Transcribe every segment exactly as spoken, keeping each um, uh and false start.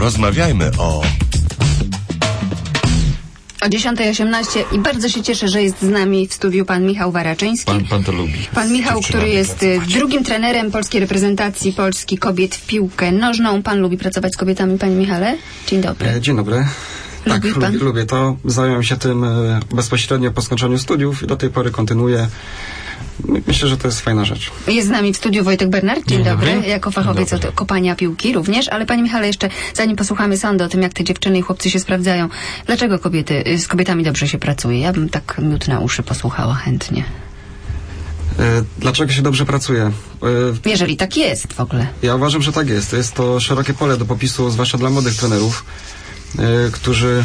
Porozmawiajmy o... O dziesiąta osiemnaście i bardzo się cieszę, że jest z nami w studiu pan Michał Waraczyński. Pan, pan to lubi. Pan Michał, który jest drugim trenerem polskiej reprezentacji Polski kobiet w piłkę nożną. Pan lubi pracować z kobietami, panie Michale? Dzień dobry. E, dzień dobry. Tak, Lubi pan? lubię, lubię to. Zająłem się tym e, bezpośrednio po skończeniu studiów i do tej pory kontynuuję. Myślę, że to jest fajna rzecz. Jest z nami w studiu Wojtek Bernard. Dzień, Dzień dobry. dobry. Jako fachowiec od kopania piłki również. Ale panie Michale, jeszcze zanim posłuchamy sądu o tym, jak te dziewczyny i chłopcy się sprawdzają, dlaczego kobiety, z kobietami dobrze się pracuje? Ja bym tak miód na uszy posłuchała chętnie. E, dlaczego się dobrze pracuje? E, Jeżeli tak jest w ogóle. Ja uważam, że tak jest. Jest to szerokie pole do popisu, zwłaszcza dla młodych trenerów, e, którzy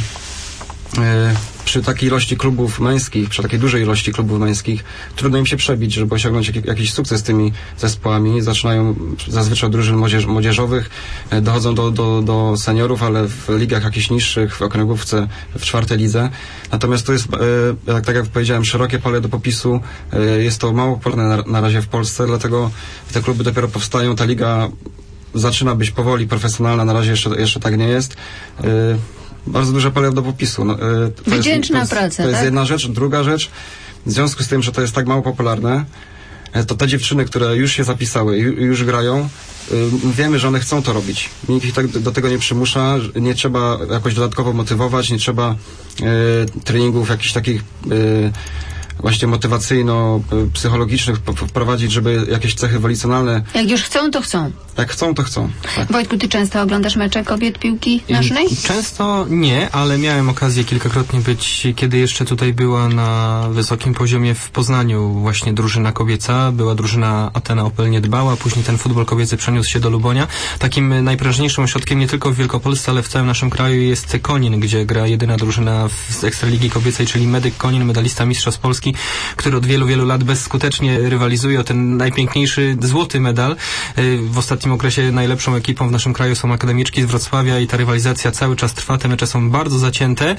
e, przy takiej ilości klubów męskich, przy takiej dużej ilości klubów męskich, trudno im się przebić, żeby osiągnąć jak, jakiś sukces z tymi zespołami. Zaczynają zazwyczaj od drużyn młodzież, młodzieżowych, e, dochodzą do, do, do seniorów, ale w ligach jakichś niższych, w okręgówce, w czwartej lidze. Natomiast to jest, e, tak, tak jak powiedziałem, szerokie pole do popisu. E, jest to mało popularne na, na razie w Polsce, dlatego te kluby dopiero powstają. Ta liga zaczyna być powoli profesjonalna, na razie jeszcze, jeszcze tak nie jest. E, Bardzo duże pole do popisu. No, to Wdzięczna jest, to praca, jest, to jest tak? jedna rzecz. Druga rzecz, w związku z tym, że to jest tak mało popularne, to te dziewczyny, które już się zapisały, już grają, wiemy, że one chcą to robić. Nikt ich tak do tego nie przymusza, nie trzeba jakoś dodatkowo motywować, nie trzeba e, treningów jakichś takich e, właśnie motywacyjno-psychologicznych wprowadzić, żeby jakieś cechy wolicjonalne... Jak już chcą, to chcą. Jak chcą, to chcą. Tak. Wojtku, ty często oglądasz mecze kobiet piłki nożnej? Często nie, ale miałem okazję kilkakrotnie być, kiedy jeszcze tutaj była na wysokim poziomie w Poznaniu właśnie drużyna kobieca. Była drużyna Atena Opel Niedbała, później ten futbol kobiecy przeniósł się do Lubonia. Takim najprężniejszym ośrodkiem nie tylko w Wielkopolsce, ale w całym naszym kraju jest Konin, gdzie gra jedyna drużyna z Ekstraligi Kobiecej, czyli Medyk Konin, medalista Mistrzostw Polski, który od wielu, wielu lat bezskutecznie rywalizuje o ten najpiękniejszy złoty medal. W ostatnim okresie najlepszą ekipą w naszym kraju są akademiczki z Wrocławia i ta rywalizacja cały czas trwa, te mecze są bardzo zacięte.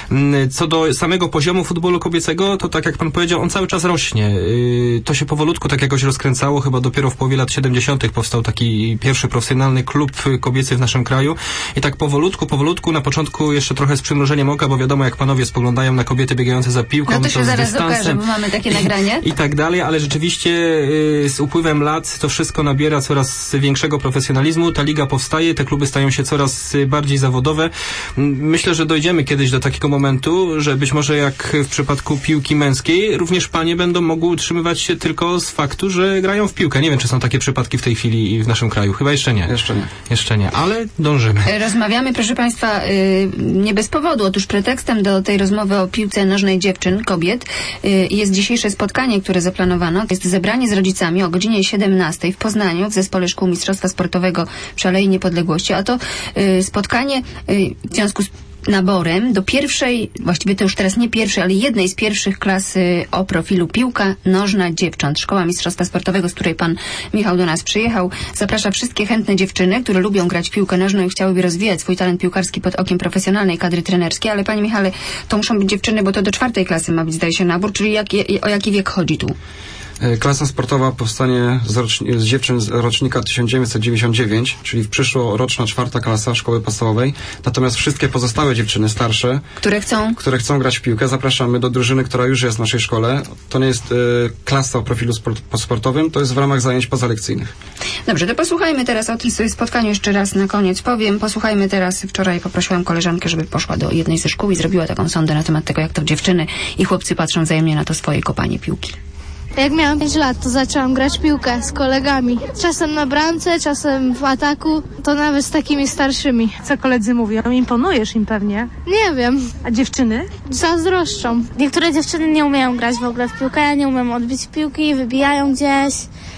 Co do samego poziomu futbolu kobiecego, to tak jak pan powiedział, on cały czas rośnie. To się powolutku tak jakoś rozkręcało, chyba dopiero w połowie lat siedemdziesiątych powstał taki pierwszy profesjonalny klub kobiecy w naszym kraju i tak powolutku, powolutku, na początku jeszcze trochę z przymrużeniem oka, bo wiadomo, jak panowie spoglądają na kobiety biegające za piłką, no to, się to z zaraz dystansem, okaże, bo mamy takie nagranie. I, i tak dalej, ale rzeczywiście y, z upływem lat to wszystko nabiera coraz większego profesjonalizmu, ta liga powstaje, te kluby stają się coraz y, bardziej zawodowe. Myślę, że dojdziemy kiedyś do takiego momentu, że być może jak w przypadku piłki męskiej, również panie będą mogły utrzymywać się tylko z faktu, że grają w piłkę. Nie wiem, czy są takie przypadki w tej chwili w naszym kraju. Chyba jeszcze nie. Jeszcze nie. Jeszcze nie, ale dążymy. Rozmawiamy, proszę państwa, y, nie bez powodu. Otóż pretekstem do tej rozmowy o piłce nożnej dziewczyn, kobiet, y, jest dzisiejsze spotkanie, które zaplanowano. Jest zebranie z rodzicami o godzinie siedemnastej w Poznaniu w Zespole Szkół Mistrzostwa Sportowego przy Alei Niepodległości. A to y, spotkanie y, w związku z naborem do pierwszej, właściwie to już teraz nie pierwszej, ale jednej z pierwszych klas y, o profilu piłka nożna dziewcząt. Szkoła Mistrzostwa Sportowego, z której pan Michał do nas przyjechał, zaprasza wszystkie chętne dziewczyny, które lubią grać w piłkę nożną i chciałyby rozwijać swój talent piłkarski pod okiem profesjonalnej kadry trenerskiej. Ale panie Michale, to muszą być dziewczyny, bo to do czwartej klasy ma być, zdaje się, nabór, czyli jak, o jaki wiek chodzi tu? Klasa sportowa powstanie z, roczni- z dziewczyn z rocznika tysiąc dziewięćset dziewięćdziesiąt dziewięć, czyli w przyszłoroczna czwarta klasa szkoły podstawowej. Natomiast wszystkie pozostałe dziewczyny starsze, które chcą, które chcą grać w piłkę, zapraszamy do drużyny, która już jest w naszej szkole. To nie jest y, klasa o profilu sport- sportowym, to jest w ramach zajęć pozalekcyjnych. Dobrze, to posłuchajmy teraz o tym spotkaniu jeszcze raz na koniec powiem. Posłuchajmy teraz, wczoraj poprosiłam koleżankę, żeby poszła do jednej ze szkół i zrobiła taką sondę na temat tego, jak to dziewczyny i chłopcy patrzą wzajemnie na to swoje kopanie piłki. Jak miałam pięć lat, to zaczęłam grać w piłkę z kolegami. Czasem na bramce, czasem w ataku, to nawet z takimi starszymi. Co koledzy mówią? Imponujesz im pewnie. Nie wiem. A dziewczyny? Zazdroszczą. Niektóre dziewczyny nie umieją grać w ogóle w piłkę, ja nie umiem odbić piłki, wybijają gdzieś,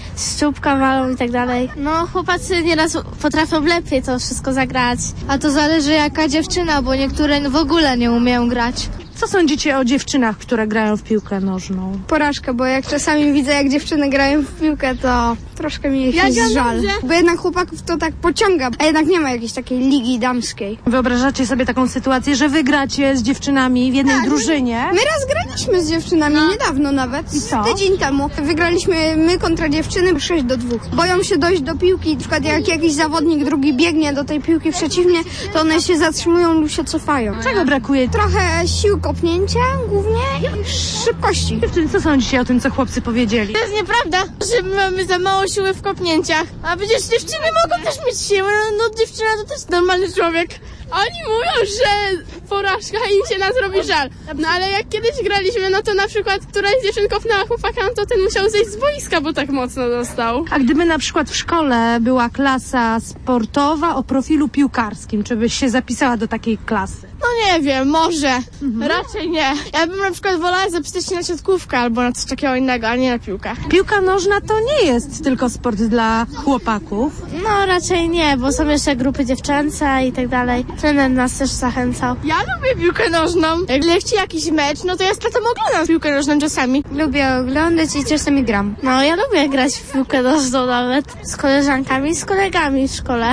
z czubka walą i tak dalej. No, chłopacy nieraz potrafią lepiej to wszystko zagrać. A to zależy jaka dziewczyna, bo niektóre w ogóle nie umieją grać. Co sądzicie o dziewczynach, które grają w piłkę nożną? Porażka, bo jak czasami widzę, jak dziewczyny grają w piłkę, to troszkę mi ich Ja jest żal. dobrze. Bo jednak chłopaków to tak pociąga, a jednak nie ma jakiejś takiej ligi damskiej. Wyobrażacie sobie taką sytuację, że wy gracie z dziewczynami w jednej Tak. drużynie? My raz graliśmy z dziewczynami, niedawno nawet, I co? tydzień temu. Wygraliśmy my kontra dziewczyny sześć do dwóch. Boją się dojść do piłki, na przykład jak jakiś zawodnik drugi biegnie do tej piłki przeciwnie, to one się zatrzymują lub się cofają. Czego brakuje? Trochę sił kopnięcia głównie i szybkości. Dziewczyny, co sądzicie o tym, co chłopcy powiedzieli? To jest nieprawda, że my mamy za mało siły w kopnięciach. A przecież dziewczyny mogą też mieć siłę. No, no dziewczyna to też normalny człowiek. Oni mówią, że porażka im się nas robi żal. No ale jak kiedyś graliśmy, no to na przykład któraś z dziewczyn kopnęła chłopaka, no to ten musiał zejść z boiska, bo tak mocno dostał. A gdyby na przykład w szkole była klasa sportowa o profilu piłkarskim, czy byś się zapisała do takiej klasy? No nie wiem, może. Raczej nie. Ja bym na przykład wolała zapisać się na siatkówkę albo na coś takiego innego, a nie na piłkę. Piłka nożna to nie jest tylko sport dla chłopaków. No raczej nie, bo są jeszcze grupy dziewczęce i tak dalej. Trener nas też zachęcał. Ja lubię piłkę nożną. Jak leci jakiś mecz, no to ja z tatą oglądam piłkę nożną czasami. Lubię oglądać i czasami gram. No ja lubię grać w piłkę nożną nawet z koleżankami, z kolegami w szkole.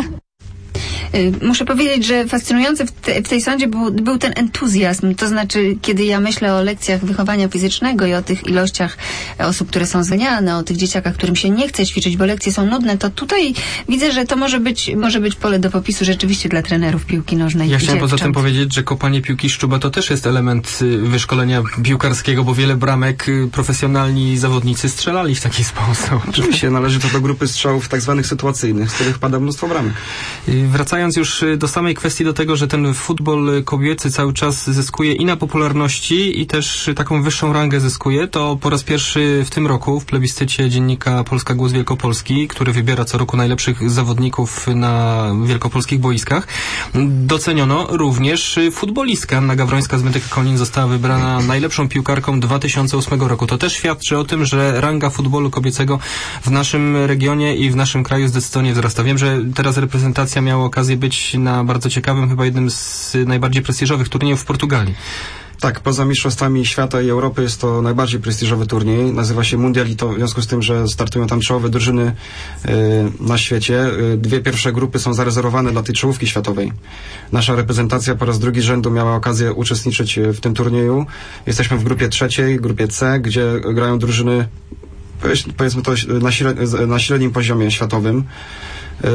Muszę powiedzieć, że fascynujący w, te, w tej sądzie był, był ten entuzjazm. To znaczy, kiedy ja myślę o lekcjach wychowania fizycznego i o tych ilościach osób, które są zwalniane, o tych dzieciakach, którym się nie chce ćwiczyć, bo lekcje są nudne, to tutaj widzę, że to może być, może być pole do popisu rzeczywiście dla trenerów piłki nożnej. Ja chciałem dziewcząt. poza tym powiedzieć, że kopanie piłki szczuba to też jest element y, wyszkolenia piłkarskiego, bo wiele bramek y, profesjonalni zawodnicy strzelali w taki sposób. Oczywiście należy to do grupy strzałów tak zwanych sytuacyjnych, z których pada mnóstwo bramek. Y, Wracając już do samej kwestii, do tego, że ten futbol kobiecy cały czas zyskuje i na popularności, i też taką wyższą rangę zyskuje, to po raz pierwszy w tym roku w plebiscycie dziennika Polska Głos Wielkopolski, który wybiera co roku najlepszych zawodników na wielkopolskich boiskach, doceniono również futbolistka. Anna Gawrońska z Medyka-Konin została wybrana najlepszą piłkarką dwa tysiące ósmego roku. To też świadczy o tym, że ranga futbolu kobiecego w naszym regionie i w naszym kraju zdecydowanie wzrasta. Wiem, że teraz reprezentacja miała okazję być na bardzo ciekawym, chyba jednym z najbardziej prestiżowych turniejów w Portugalii. Tak, poza Mistrzostwami Świata i Europy jest to najbardziej prestiżowy turniej. Nazywa się Mundialito, w związku z tym, że startują tam czołowe drużyny y, na świecie. Y, dwie pierwsze grupy są zarezerwowane dla tej czołówki światowej. Nasza reprezentacja po raz drugi z rzędu miała okazję uczestniczyć w tym turnieju. Jesteśmy w grupie trzeciej, grupie C, gdzie grają drużyny, powiedzmy to, na, średni, na średnim poziomie światowym. Y,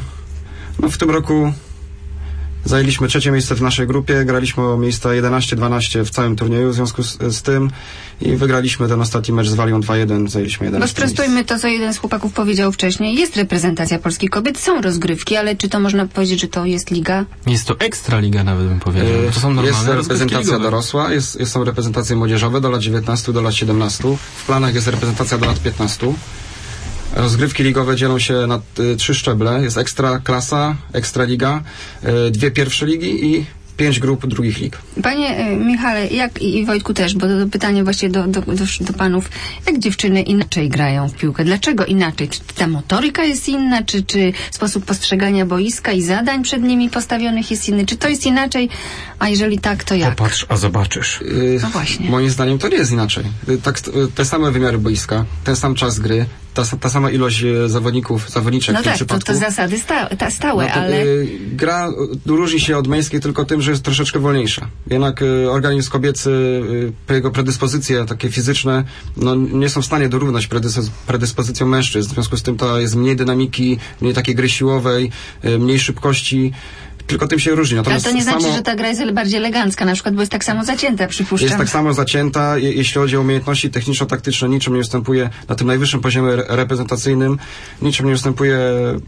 no, w tym roku zajęliśmy trzecie miejsce w naszej grupie, graliśmy o miejsca jedenaście dwanaście w całym turnieju w związku z, z tym i wygraliśmy ten ostatni mecz z Walią dwa jeden, zajęliśmy jedenaście Bo sprostujmy to, co jeden z chłopaków powiedział wcześniej. Jest reprezentacja polskich kobiet, są rozgrywki, ale czy to można powiedzieć, że to jest liga? Jest to ekstraliga nawet, bym powiedział. To są normalne Jest reprezentacja ligowe. dorosła, jest, jest, są reprezentacje młodzieżowe do lat dziewiętnastu, do lat siedemnastu. W planach jest reprezentacja do lat piętnastu. Rozgrywki ligowe dzielą się na y, trzy szczeble. Jest ekstra klasa, ekstra liga, y, dwie pierwsze ligi i pięć grup drugich lig. Panie y, Michale, jak i Wojtku też, bo to, to pytanie właśnie do, do, do, do panów, jak dziewczyny inaczej grają w piłkę? Dlaczego inaczej? Czy ta motoryka jest inna? Czy, czy sposób postrzegania boiska i zadań przed nimi postawionych jest inny? Czy to jest inaczej? A jeżeli tak, to jak? Popatrz, a zobaczysz. Y, No właśnie. Moim zdaniem to nie jest inaczej. Y, tak, y, te same wymiary boiska, ten sam czas gry, ta, ta sama ilość y, zawodników, zawodniczek No w tym tak, to, przypadku. to zasady sta, ta, stałe, No to, ale... y, gra y, różni się od męskiej tylko tym, że jest troszeczkę wolniejsza. Jednak y, organizm kobiecy, y, jego predyspozycje takie fizyczne, no, nie są w stanie dorównać predys- predyspozycjom mężczyzn. W związku z tym to jest mniej dynamiki, mniej takiej gry siłowej, y, mniej szybkości. Tylko tym się różni. Ale Natomiast to nie znaczy, samo... że ta gra jest bardziej elegancka, na przykład, bo jest tak samo zacięta, przypuszczam. Jest tak samo zacięta, je, jeśli chodzi o umiejętności techniczno-taktyczne, niczym nie ustępuje na tym najwyższym poziomie re- reprezentacyjnym, niczym nie ustępuje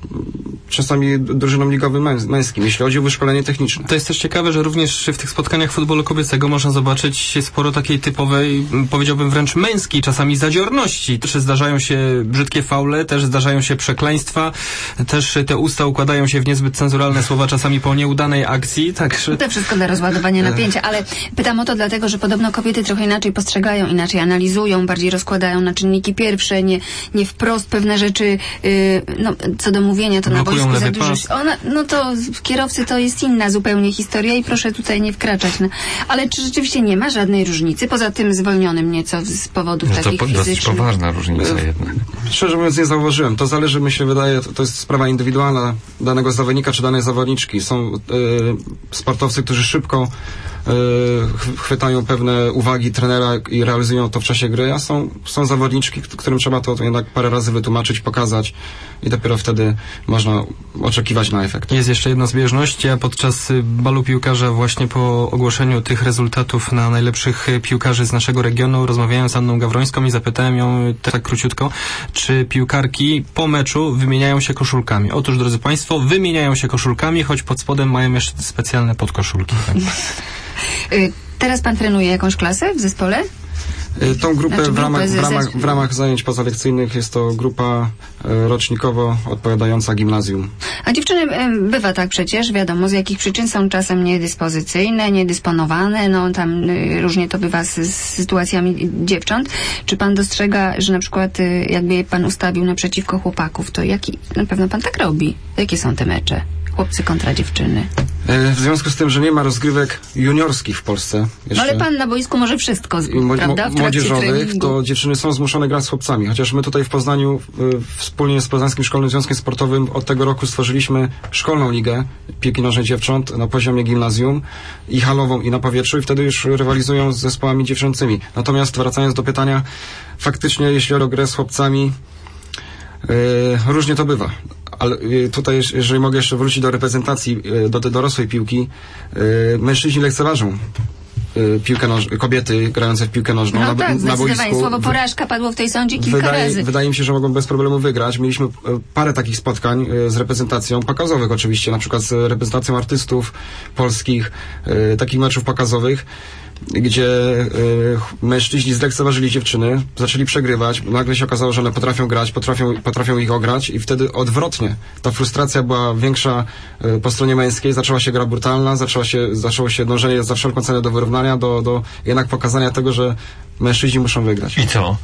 czasami drużynom ligowym męs- męskim, jeśli chodzi o wyszkolenie techniczne. To jest też ciekawe, że również w tych spotkaniach futbolu kobiecego można zobaczyć sporo takiej typowej, powiedziałbym wręcz męskiej, czasami zadziorności. Też zdarzają się brzydkie faule, też zdarzają się przekleństwa, też te usta układają się w niezbyt cenzuralne słowa czasami po nieudanej akcji, także... To wszystko dla rozładowania napięcia, ale pytam o to dlatego, że podobno kobiety trochę inaczej postrzegają, inaczej analizują, bardziej rozkładają na czynniki pierwsze, nie, nie wprost pewne rzeczy, yy, no, co do mówienia, to Blokują na boisku za lewy dużo... pas. Ona, no to kierowcy to jest inna zupełnie historia i proszę tutaj nie wkraczać. No. Ale czy rzeczywiście nie ma żadnej różnicy, poza tym zwolnionym nieco z powodów No to takich po, dosyć fizycznych? poważna różnica jednak. Szczerze mówiąc nie zauważyłem. To zależy, mi się wydaje, to, to jest sprawa indywidualna danego zawodnika czy danej zawodniczki. Są y, sportowcy, którzy szybko y, ch- chwytają pewne uwagi trenera i realizują to w czasie gry, a są, są zawodniczki, k- którym trzeba to jednak parę razy wytłumaczyć, pokazać i dopiero wtedy można oczekiwać na efekt. Jest jeszcze jedna zbieżność. Ja podczas y, balu piłkarza właśnie po ogłoszeniu tych rezultatów na najlepszych y, piłkarzy z naszego regionu rozmawiałem z Anną Gawrońską i zapytałem ją y, tak króciutko, czy piłkarki po meczu wymieniają się koszulkami. Otóż, drodzy Państwo, wymieniają się koszulkami, choć pod spodem mają jeszcze specjalne podkoszulki. Tak. Y, Teraz pan trenuje jakąś klasę w zespole? Y, Tą grupę Znaczy, w, ramach, grupę w, ze- ramach, w ramach zajęć pozalekcyjnych jest to grupa y, rocznikowo odpowiadająca gimnazjum. A dziewczyny, em, bywa tak przecież, wiadomo, z jakich przyczyn są czasem niedyspozycyjne, niedysponowane, no tam y, różnie to bywa z, z sytuacjami dziewcząt. Czy pan dostrzega, że na przykład y, jakby je pan ustawił naprzeciwko chłopaków, to jaki, na pewno pan tak robi. Jakie są te mecze? Chłopcy kontra dziewczyny. Y, W związku z tym, że nie ma rozgrywek juniorskich w Polsce No jeszcze, ale pan na boisku może wszystko, i mo- prawda? W mo- trakcie młodzieżowych, treningu. to dziewczyny są zmuszone grać z chłopcami. Chociaż my tutaj w Poznaniu y, wspólnie z Poznańskim Szkolnym Związkiem Sportowym od tego roku stworzyliśmy szkolną ligę piłki nożnej dziewcząt na poziomie gimnazjum i halową i na powietrzu i wtedy już rywalizują z zespołami dziewczęcymi. Natomiast wracając do pytania, faktycznie jeśli chodzi o grę z chłopcami, y, różnie to bywa. Ale y, tutaj, jeżeli mogę jeszcze wrócić do reprezentacji, y, do tej dorosłej piłki, y, mężczyźni lekceważą y, piłkę noż- kobiety grające w piłkę nożną No na, tak, na zdecydowanie. boisku. Słowo porażka padło w tej sądzie kilka Wydaje, razy. wydaje mi się, że mogą bez problemu wygrać. Mieliśmy y, parę takich spotkań y, z reprezentacją pokazowych oczywiście, na przykład z reprezentacją artystów polskich, y, takich meczów pokazowych, gdzie y, mężczyźni zlekceważyli dziewczyny, zaczęli przegrywać, nagle się okazało, że one potrafią grać, potrafią, potrafią ich ograć i wtedy odwrotnie. Ta frustracja była większa y, po stronie męskiej, zaczęła się gra brutalna, zaczęła się, zaczęło się dążenie za wszelką cenę do wyrównania, do, do jednak pokazania tego, że mężczyźni muszą wygrać. I co?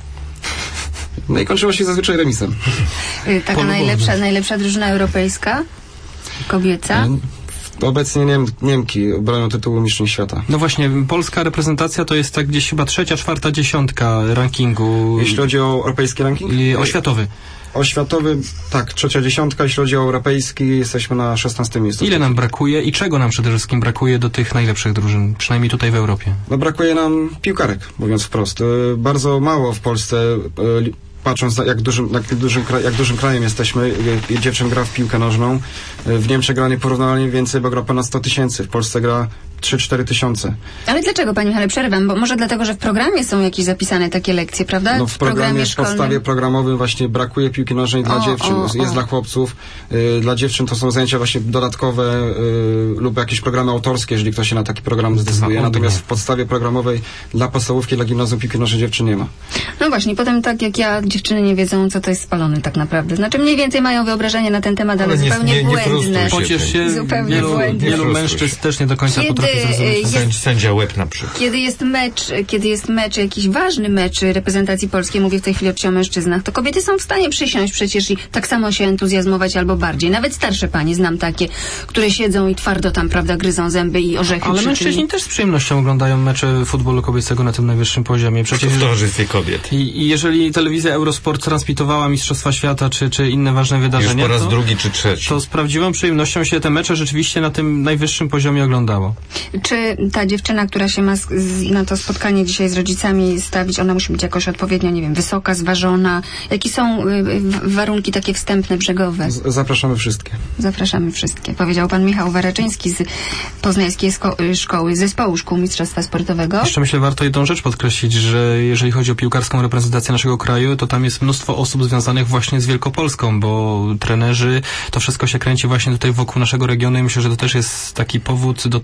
No i kończyło się zazwyczaj remisem. Y, Taka Polubowne. najlepsza, najlepsza drużyna europejska? Kobieca? Obecnie Niem, Niemki bronią tytułu mistrzyń świata. No właśnie, polska reprezentacja to jest tak gdzieś chyba trzecia, czwarta dziesiątka rankingu Jeśli chodzi o europejski ranking? i oświatowy. O światowy, tak, trzecia dziesiątka, jeśli chodzi o europejski, jesteśmy na szesnastym miejscu. Ile nam brakuje i czego nam przede wszystkim brakuje do tych najlepszych drużyn, przynajmniej tutaj w Europie? No brakuje nam piłkarek, mówiąc wprost. Y, Bardzo mało w Polsce, y, patrząc na jak dużym, jak dużym, kraj, jak dużym krajem jesteśmy, y, dziewczyn gra w piłkę nożną. Y, W Niemczech gra nieporównywalnie więcej, bo gra ponad sto tysięcy. W Polsce gra trzy cztery tysiące. Ale dlaczego, Panie Michale, przerwam? Bo może dlatego, że w programie są jakieś zapisane takie lekcje, prawda? No w programie, w szkolnym. podstawie programowym właśnie brakuje piłki nożnej dla O, dziewczyn. o, Jest o. dla chłopców. Y, dla dziewczyn to są zajęcia właśnie dodatkowe y, lub jakieś programy autorskie, jeżeli ktoś się na taki program zdecyduje. Dwa Natomiast ognie. w podstawie programowej dla podstawówki, dla gimnazjum piłki nożnej dziewczyn nie ma. No właśnie, potem tak jak ja, dziewczyny nie wiedzą, co to jest spalony tak naprawdę. Znaczy mniej więcej mają wyobrażenie na ten temat, ale, Ale nie- zupełnie nie- nie błędne. frustruj się. Pociesz się, Zupełnie wielu, błędnie. wielu Nie mężczyzn frustruj się. też nie do końca Kiedy, potrafi zrozumieć. y, ten Sędzi, sędzia łeb na przykład. Kiedy jest mecz, kiedy jest mecz, jakiś ważny mecz reprezentacji polskiej, mówię w tej chwili oczywiście o mężczyznach, to kobiety są w stanie przysiąść przecież i tak samo się entuzjazmować albo bardziej. Nawet starsze panie, znam takie, które siedzą i twardo tam, prawda, gryzą zęby i orzechy Ale przy mężczyźni czym- też z przyjemnością oglądają mecze futbolu kobiecego na tym najwyższym poziomie. Przecież W towarzystwie kobiet. i, i jeżeli telewizja Eurosport transmitowała Mistrzostwa Świata czy, czy inne ważne Już wydarzenia, po raz to, drugi czy trzeci. to z prawdziwą przyjemnością się te mecze rzeczywiście na tym najwyższym poziomie oglądało. Czy ta dziewczyna, która się ma z, z, na to spotkanie dzisiaj z rodzicami stawić, ona musi być jakoś odpowiednio, nie wiem, wysoka, zważona? Jakie są y, w, warunki takie wstępne, brzegowe? Z- Zapraszamy wszystkie. Zapraszamy wszystkie. Powiedział pan Michał Waraczyński z Poznańskiej Sko- y, Szkoły Zespołu Szkół Mistrzostwa Sportowego. Jeszcze myślę, warto jedną rzecz podkreślić, że jeżeli chodzi o piłkarską reprezentację naszego kraju, to tam jest mnóstwo osób związanych właśnie z Wielkopolską, bo trenerzy, to wszystko się kręci właśnie tutaj wokół naszego regionu i myślę, że to też jest taki powód do tego, aby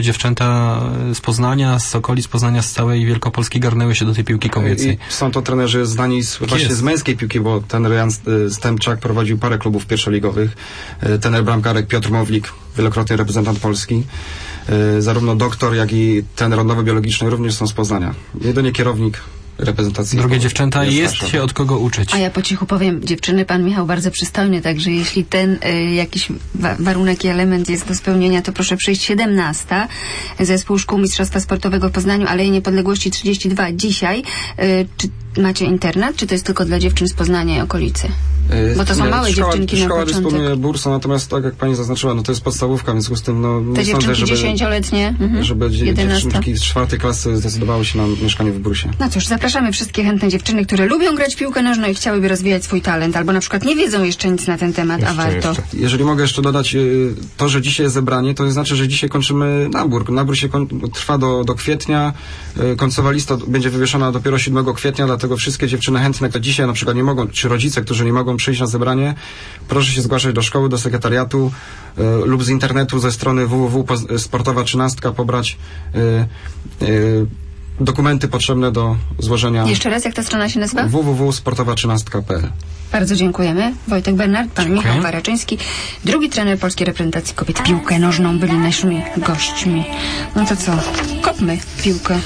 dziewczęta z Poznania, z okolic Poznania, z całej Wielkopolski garnęły się do tej piłki kobiecej. I są to trenerzy znani z, właśnie jest. z męskiej piłki, bo trener Jan Stępczak prowadził parę klubów pierwszoligowych. Trener bramkarek Piotr Mowlik, wielokrotnie reprezentant Polski. Zarówno doktor, jak i trener odnowy biologicznej również są z Poznania. Jedynie kierownik reprezentacji. Drogie dziewczęta, jest jest Warszawa. się od kogo uczyć. A ja po cichu powiem, dziewczyny, pan Michał bardzo przystojny, także jeśli ten y, jakiś wa warunek i element jest do spełnienia, to proszę przyjść siedemnasta. Zespół Szkół Mistrzostwa Sportowego w Poznaniu, Alei Niepodległości trzydzieści dwa dzisiaj. Y, czy macie internat, czy to jest tylko dla dziewczyn z Poznania i okolicy? Bo to są Nie, małe szkoła, dziewczynki na Szkoła początek. dysponuje bursą, natomiast tak jak pani zaznaczyła, no to jest podstawówka, w związku z tym no, Te nie sądzę, dziewczynki żeby, dziesięcioletnie, mhm. żeby dzie- jedenasta. dziewczynki z czwartej klasy zdecydowały się na mieszkanie w bursie. No cóż, zapraszamy wszystkie chętne dziewczyny, które lubią grać w piłkę nożną i chciałyby rozwijać swój talent, albo na przykład nie wiedzą jeszcze nic na ten temat, a Jeszcze, warto. jeszcze. Jeżeli mogę jeszcze dodać, y, to, że dzisiaj jest zebranie, to znaczy, że dzisiaj kończymy nabór. Nabór się koń, trwa do, do kwietnia. Y, końcowa lista będzie wywieszona dopiero siódmego kwietnia, dlatego wszystkie dziewczyny chętne, które dzisiaj na przykład nie mogą, czy rodzice, którzy nie mogą przyjść na zebranie, proszę się zgłaszać do szkoły, do sekretariatu y, lub z internetu ze strony w w w kropka sportowa trzynastka pobrać y, y, dokumenty potrzebne do złożenia. Jeszcze raz, jak ta strona się nazywa? w w w kropka sportowa trzynastka kropka p l. Bardzo dziękujemy. Wojtek Bernard, pan Dziękuję. Michał Waraczyński, drugi trener polskiej reprezentacji kobiet. Piłkę nożną byli naszymi gośćmi. No to co? Kopmy piłkę.